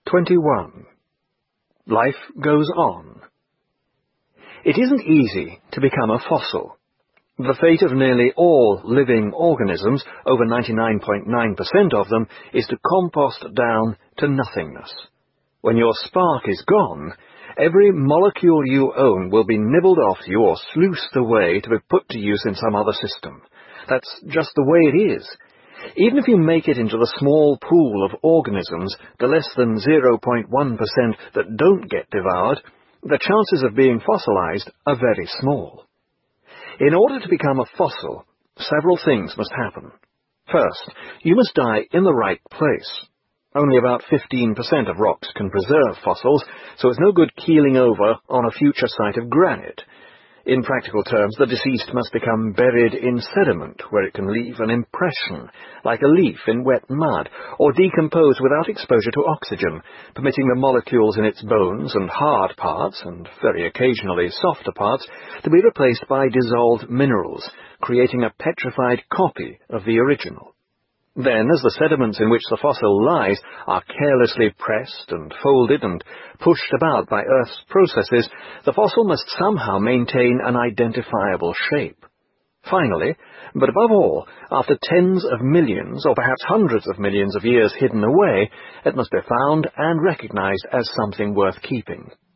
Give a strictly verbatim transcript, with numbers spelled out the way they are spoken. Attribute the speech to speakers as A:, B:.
A: twenty-one. Life goes on. It isn't easy to become a fossil. The fate of nearly all living organisms, over ninety-nine point nine percent of them, is to compost down to nothingness. When your spark is gone, every molecule you own will be nibbled off you or sluiced away to be put to use in some other system. That's just the way it is. Even if you make it into the small pool of organisms, the less than zero point one percent that don't get devoured, the chances of being fossilized are very small. In order to become a fossil, several things must happen. First, you must die in the right place. Only about fifteen percent of rocks can preserve fossils, so it's no good keeling over on a future site of granite. In practical terms, the deceased must become buried in sediment, where it can leave an impression, like a leaf in wet mud, or decompose without exposure to oxygen, permitting the molecules in its bones and hard parts, and very occasionally softer parts, to be replaced by dissolved minerals, creating a petrified copy of the original. Then, as the sediments in which the fossil lies are carelessly pressed and folded and pushed about by Earth's processes, the fossil must somehow maintain an identifiable shape. Finally, but above all, after tens of millions, or perhaps hundreds of millions of years hidden away, it must be found and recognized as something worth keeping.